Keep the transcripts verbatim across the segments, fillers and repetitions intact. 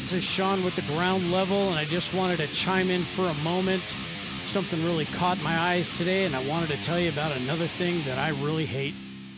This is Sean with the ground level, and I just wanted to chime in for a moment. Something really caught my eyes today, and I wanted to tell you about another thing that I really hate.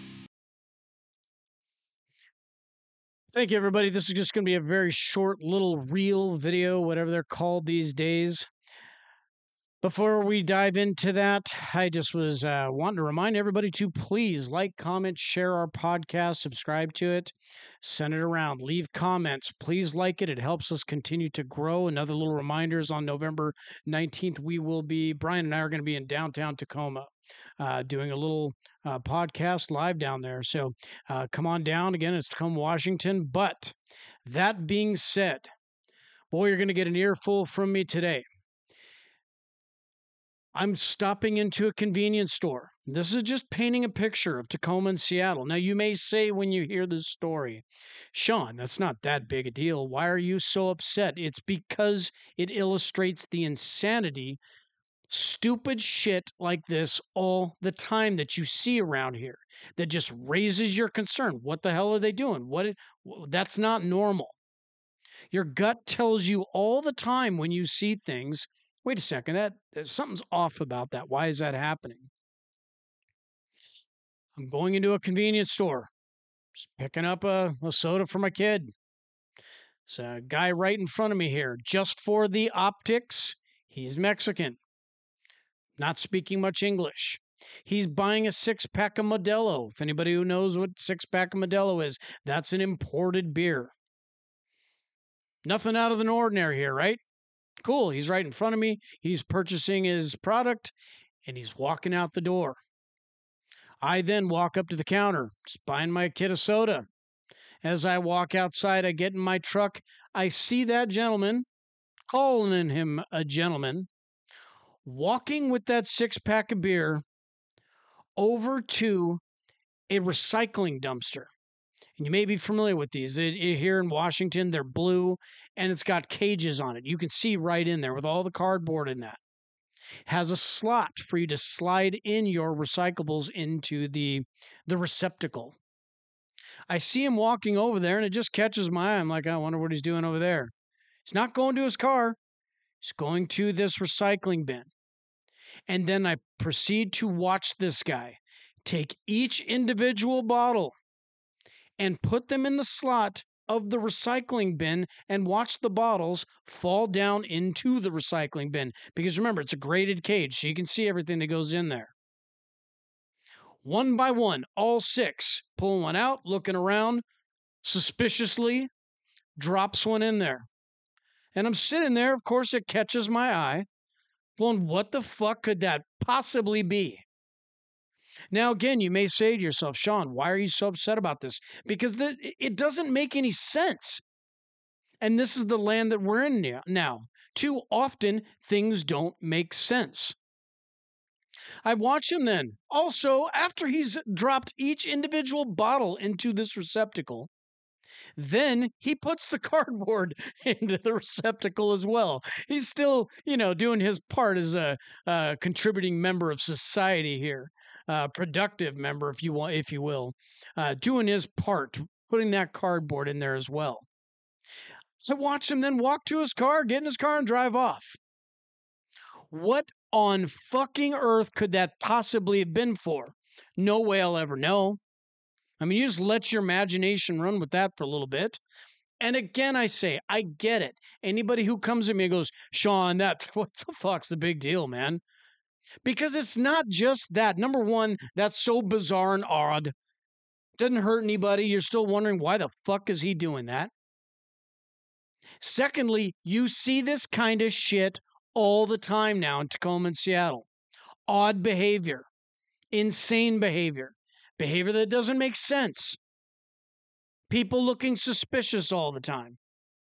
Thank you, everybody. This is just going to be a very short little reel video, whatever they're called these days. Before we dive into that, I just was uh, wanting to remind everybody to please like, comment, share our podcast, subscribe to it, send it around, leave comments. Please like it. It helps us continue to grow. Another little reminder is on November nineteenth, we will be, Brian and I are going to be in downtown Tacoma uh, doing a little uh, podcast live down there. So uh, come on down. Again, it's Tacoma, Washington. But that being said, boy, you're going to get an earful from me today. I'm stopping into a convenience store. This is just painting a picture of Tacoma and Seattle. Now, you may say when you hear this story, Sean, that's not that big a deal. Why are you so upset? It's because it illustrates the insanity, stupid shit like this all the time that you see around here that just raises your concern. What the hell are they doing? What? It, that's not normal. Your gut tells you all the time when you see things, wait a second, that, that something's off about that. Why is that happening? I'm going into a convenience store, just picking up a, a soda for my kid. It's a guy right in front of me here. Just for the optics, he's Mexican, not speaking much English. He's buying a six-pack of Modelo. If anybody who knows what six-pack of Modelo is, that's an imported beer. Nothing out of the ordinary here, right? Cool. He's right in front of me. He's purchasing his product, and he's walking out the door. I then walk up to the counter, just buying my kid a soda. As I walk outside, I get in my truck. I see that gentleman, calling him a gentleman, walking with that six-pack of beer over to a recycling dumpster. And you may be familiar with these. It, it, here in Washington, they're blue, and it's got cages on it. You can see right in there with all the cardboard in that. It has a slot for you to slide in your recyclables into the, the receptacle. I see him walking over there, and it just catches my eye. I'm like, I wonder what he's doing over there. He's not going to his car. He's going to this recycling bin. And then I proceed to watch this guy take each individual bottle and put them in the slot of the recycling bin and watch the bottles fall down into the recycling bin. Because remember, it's a graded cage, so you can see everything that goes in there. One by one, all six, pulling one out, looking around, suspiciously, drops one in there. And I'm sitting there, of course, it catches my eye, going, what the fuck could that possibly be? Now, again, you may say to yourself, Sean, why are you so upset about this? Because the, it doesn't make any sense. And this is the land that we're in now. Too often, things don't make sense. I watch him then. Also, after he's dropped each individual bottle into this receptacle, then he puts the cardboard into the receptacle as well. He's still, you know, doing his part as a, a contributing member of society here. Uh, productive member, if you want, if you will, uh, doing his part, putting that cardboard in there as well. I watch him then walk to his car, get in his car, and drive off. What on fucking earth could that possibly have been for? No way I'll ever know. I mean, you just let your imagination run with that for a little bit. And again, I say, I get it. Anybody who comes at me and goes, Sean, that, what the fuck's the big deal, man? Because it's not just that. Number one, that's so bizarre and odd. Doesn't hurt anybody. You're still wondering, why the fuck is he doing that? Secondly, you see this kind of shit all the time now in Tacoma and Seattle. Odd behavior. Insane behavior. Behavior that doesn't make sense. People looking suspicious all the time.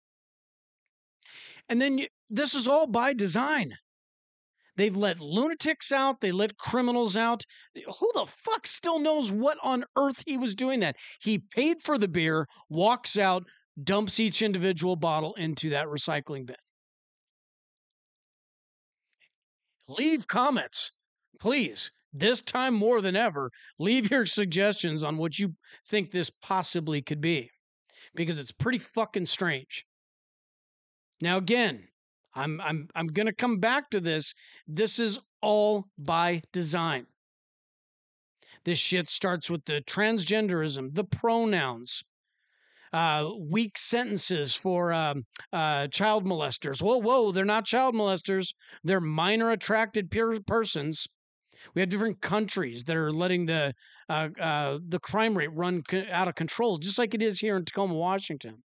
And then you, this is all by design. They've let lunatics out. They let criminals out. Who the fuck still knows what on earth he was doing that? He paid for the beer, walks out, dumps each individual bottle into that recycling bin. Leave comments, please. This time more than ever, leave your suggestions on what you think this possibly could be. Because it's pretty fucking strange. Now, again, I'm I'm I'm going to come back to this. This is all by design. This shit starts with the transgenderism, the pronouns, uh, weak sentences for um, uh, child molesters. Whoa, whoa, they're not child molesters. They're minor attracted peer persons. We have different countries that are letting the uh, uh, the crime rate run co- out of control, just like it is here in Tacoma, Washington.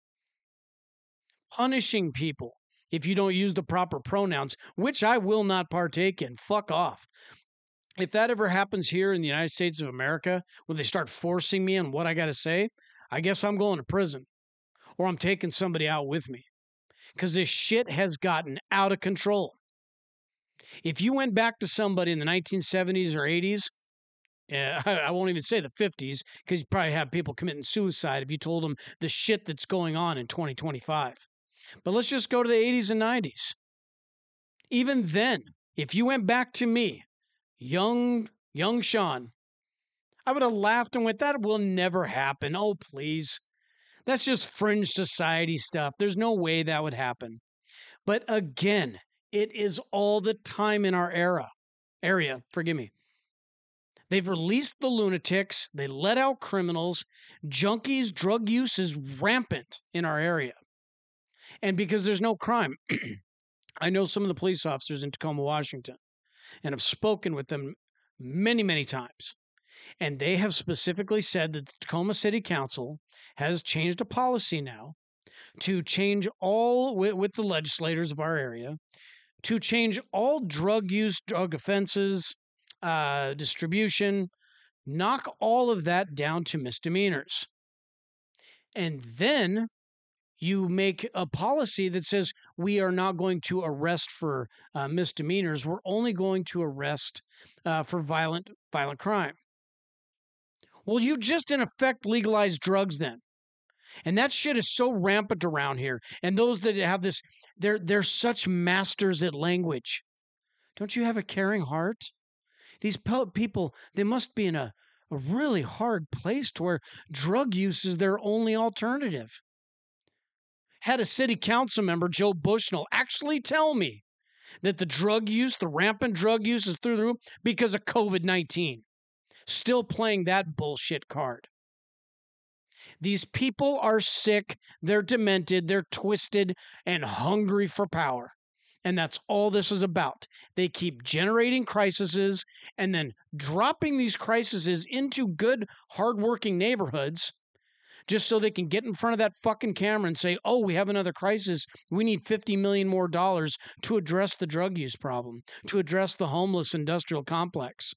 Punishing people if you don't use the proper pronouns, which I will not partake in. Fuck off. If that ever happens here in the United States of America, where they start forcing me on what I got to say, I guess I'm going to prison or I'm taking somebody out with me because this shit has gotten out of control. If you went back to somebody in the nineteen seventies or eighties, uh, I, I won't even say the fifties, because you probably have people committing suicide if you told them the shit that's going on in twenty twenty-five. But let's just go to the eighties and nineties. Even then, if you went back to me, young, young Sean, I would have laughed and went, that will never happen. Oh, please. That's just fringe society stuff. There's no way that would happen. But again, it is all the time in our era. Area, forgive me. They've released the lunatics. They let out criminals. Junkies, drug use is rampant in our area. And because there's no crime, I know some of the police officers in Tacoma, Washington, and have spoken with them many, many times. And they have specifically said that the Tacoma City Council has changed a policy now to change all, with, with the legislators of our area, to change all drug use, drug offenses, uh, distribution, knock all of that down to misdemeanors. And then you make a policy that says we are not going to arrest for uh, misdemeanors. We're only going to arrest uh, for violent violent crime. Well, you just in effect legalize drugs then. And that shit is so rampant around here. And those that have this, they're they're such masters at language. Don't you have a caring heart? These pe- people, they must be in a, a really hard place to where drug use is their only alternative. Had a city council member, Joe Bushnell, actually tell me that the drug use, the rampant drug use is through the roof because of COVID nineteen. Still playing that bullshit card. These people are sick, they're demented, they're twisted, and hungry for power. And that's all this is about. They keep generating crises and then dropping these crises into good, hardworking neighborhoods just so they can get in front of that fucking camera and say, oh, we have another crisis. We need fifty million dollars more dollars to address the drug use problem, to address the homeless industrial complex.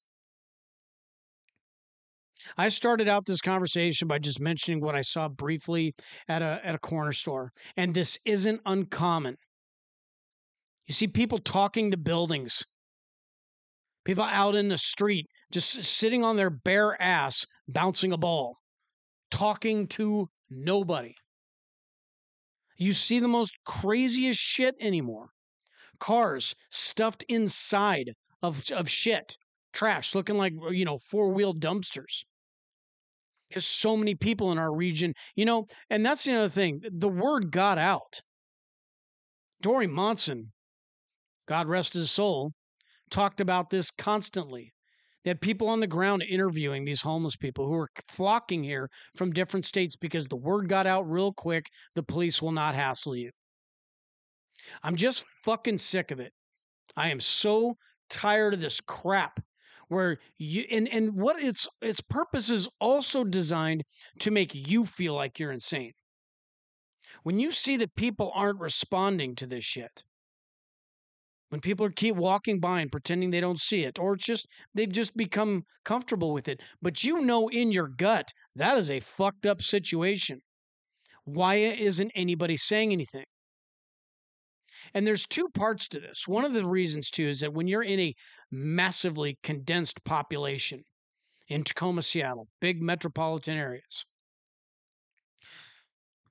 I started out this conversation by just mentioning what I saw briefly at a at a corner store, and this isn't uncommon. You see people talking to buildings, people out in the street just sitting on their bare ass bouncing a ball, talking to nobody. You see the most craziest shit anymore. Cars stuffed inside of of shit, trash, looking like, you know, four-wheel dumpsters. Because so many people in our region, you know, and that's the other thing. The word got out. Dory Monson, God rest his soul, talked about this constantly. They had people on the ground interviewing these homeless people who were flocking here from different states because the word got out real quick. The police will not hassle you. I'm just fucking sick of it. I am so tired of this crap where you and, and what its its purpose is also designed to make you feel like you're insane. When you see that people aren't responding to this shit, when people are keep walking by and pretending they don't see it, or it's just they've just become comfortable with it, but you know in your gut that is a fucked up situation. Why isn't anybody saying anything? And there's two parts to this. One of the reasons, too, is that when you're in a massively condensed population in Tacoma, Seattle, big metropolitan areas,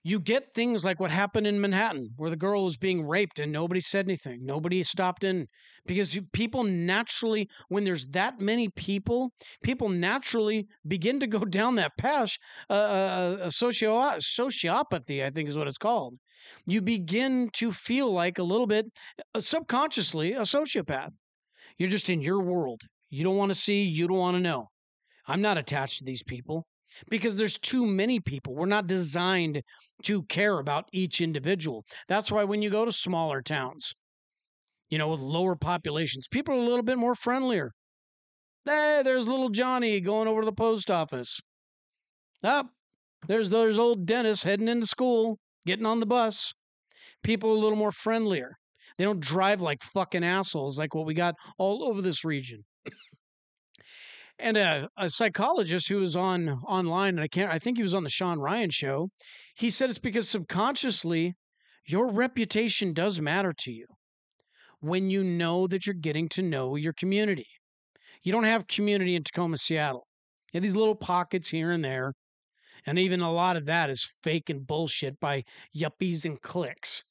You get things like what happened in Manhattan, where the girl was being raped and nobody said anything. Nobody stopped in because you, people naturally, when there's that many people, people naturally begin to go down that path. Uh, uh, a socio sociopathy, I think, is what it's called. You begin to feel like a little bit uh, subconsciously a sociopath. You're just in your world. You don't want to see. You don't want to know. I'm not attached to these people because there's too many people. We're not designed to care about each individual. That's why when you go to smaller towns, you know, with lower populations, people are a little bit more friendlier. Hey, there's little Johnny going over to the post office. Up, oh, there's there's old Dennis heading into school, getting on the bus. People are a little more friendlier. They don't drive like fucking assholes like what we got all over this region. And a, a psychologist who was on online, and I can't, I think he was on the Sean Ryan show. He said it's because subconsciously, your reputation does matter to you when you know that you're getting to know your community. You don't have community in Tacoma, Seattle. You have these little pockets here and there, and even a lot of that is fake and bullshit by yuppies and cliques.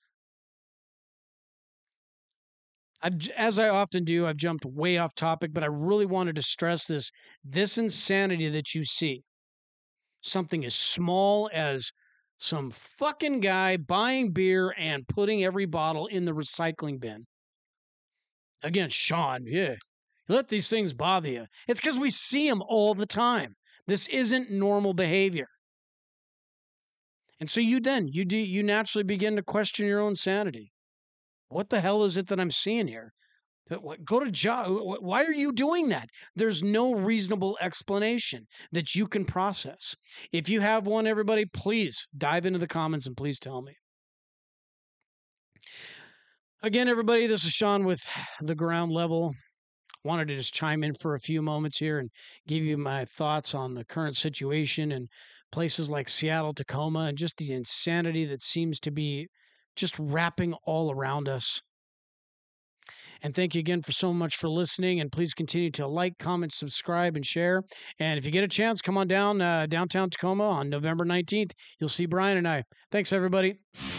I've, as I often do, I've jumped way off topic, but I really wanted to stress this. This insanity that you see, something as small as some fucking guy buying beer and putting every bottle in the recycling bin. Again, Sean, yeah, let these things bother you. It's because we see them all the time. This isn't normal behavior. And so you then, you do, you naturally begin to question your own sanity. What the hell is it that I'm seeing here? Go to job. Why are you doing that? There's no reasonable explanation that you can process. If you have one, everybody, please dive into the comments and please tell me. Again, everybody, this is Sean with The Ground Level. Wanted to just chime in for a few moments here and give you my thoughts on the current situation in places like Seattle, Tacoma, and just the insanity that seems to be just wrapping all around us. And thank you again for so much for listening. And please continue to like, comment, subscribe, and share. And if you get a chance, come on down uh, downtown Tacoma on November nineteenth. You'll see Brian and I. Thanks, everybody.